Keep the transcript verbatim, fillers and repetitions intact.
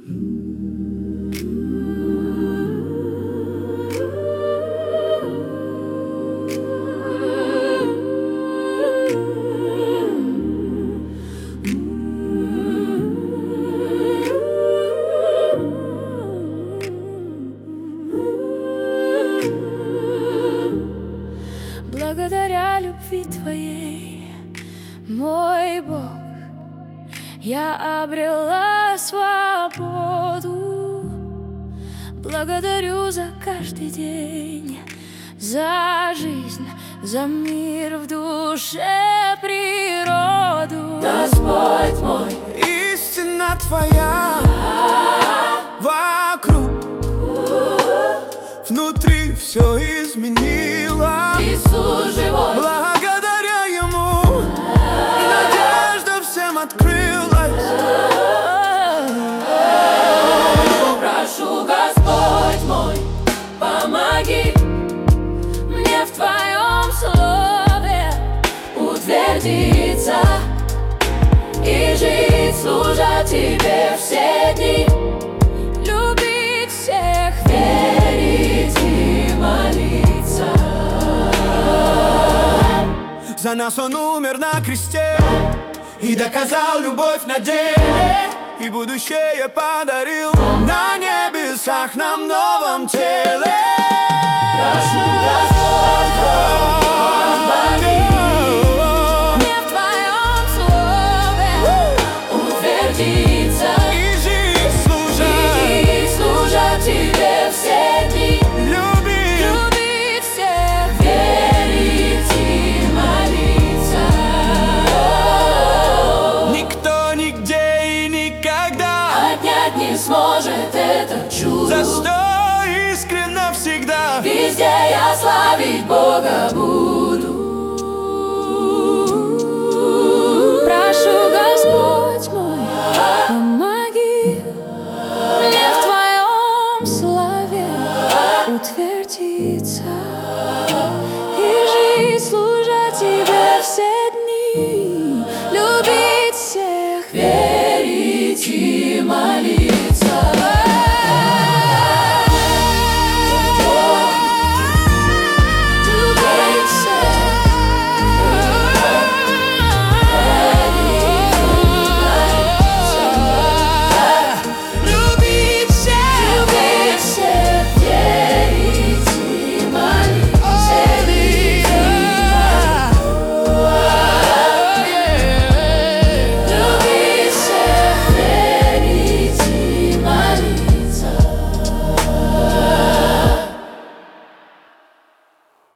Благодаря любви Твоей, мой Бог, я обрела свободу. Благодарю за каждый день, за жизнь, за мир в душе, природу. Господь мой, истина Твоя вокруг, внутри все изменила. Иисус живой, Благодаря Ему надежда всем открылась. прошу, Господь мой, помоги Мне в Твоем слове утвердиться и жить, служа Тебе все дни, любить всех, верить и молиться. За нас Он умер на кресте и доказал любовь на деле, и будущее подарил на небесах нам в новом теле. Прошу, Господь, помоги мне в Твоем слове утвердиться И жить, служа, и служа Тебе все дни, любить. любить всех, верить и молиться. Никто, нигде и никогда Отнять не сможет это чудо. за что искренно всегда. Везде я славить Бога буду. прошу, Господь мой, помоги мне в Твоем славе утвердиться и жить, служа Тебе все дни, любить всех, Верить и молиться.